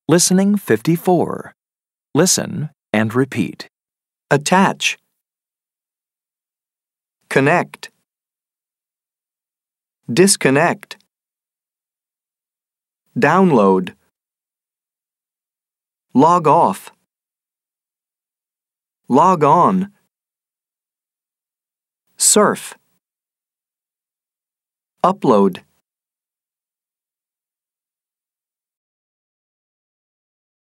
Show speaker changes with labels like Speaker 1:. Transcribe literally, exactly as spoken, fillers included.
Speaker 1: Listening fifty-four. Listen and repeat.
Speaker 2: Attach. Connect. Disconnect. Download. Log off. Log on. Surf. Upload.